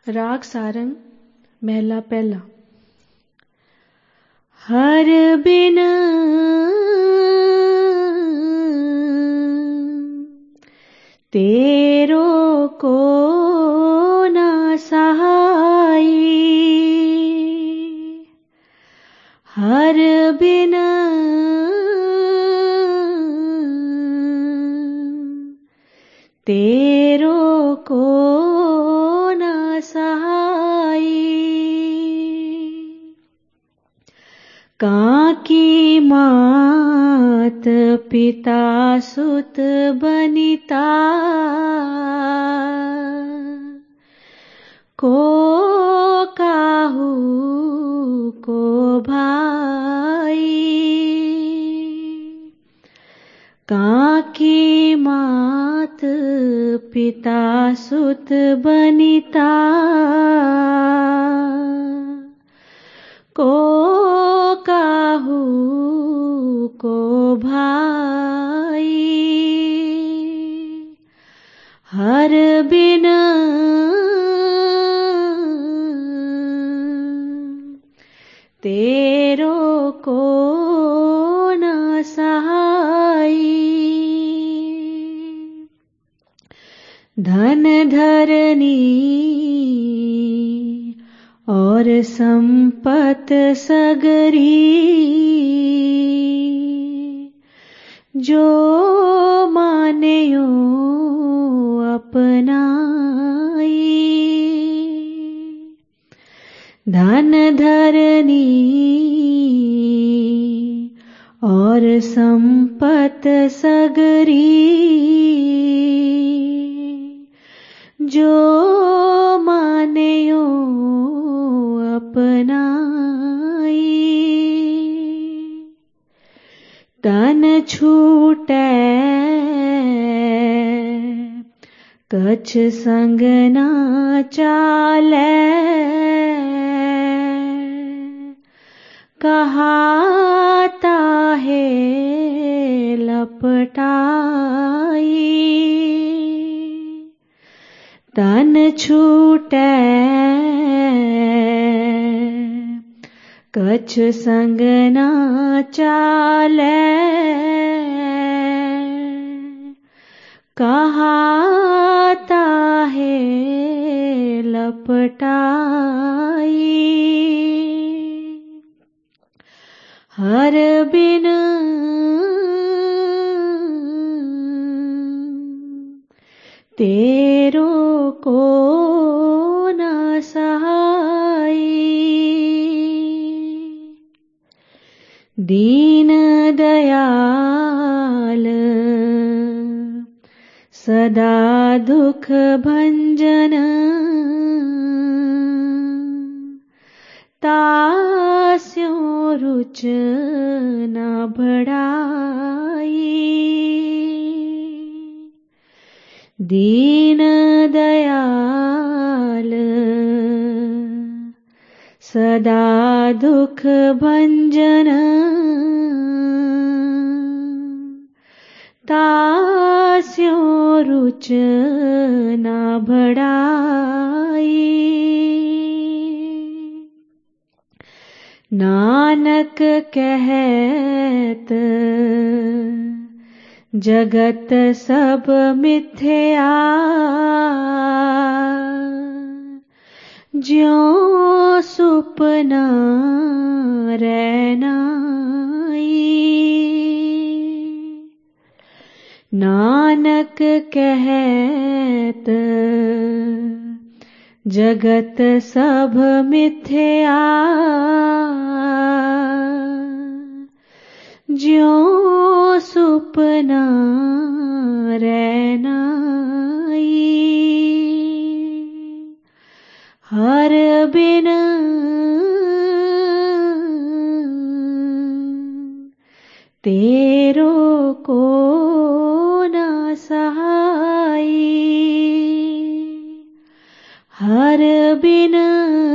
राग सारंग महला पहला। हर बिन तेरो को ना सहाई, हर बिन तेरो को ना सहाई। काकी मात पिता सुत बनिता, को काहू को भाई। काकी मात पिता सुत बनिता, को काहू को भाई। हर बिन तेरो को ना सहाई। धन धरनी और संपत सगरी, जो मान्यो अपनाई। धन धरनी और संपत सगरी, जो मान्यो अपनाई। तन छूटे कछ संग ना चाले, कहाता है लपटाई। तन छूटे कछ संग ना चाले, कहाता है लपटाई। हर बिन तेरो को ना सहाई। दीन दयाल सदा दुख भंजन, तास्यों रुच न बढ़ाई। दीन दयाल सदा दुख भंजन, तास्यों रुच न बढ़ाई। नानक कहत जगत सब मिथ्या, ज्यों सुपना रैनाई। नानक कहत जगत सब मिथ्या, ज्यों सुपना रैनाई। हर बिन तेरो को ना सहाई। हर बिन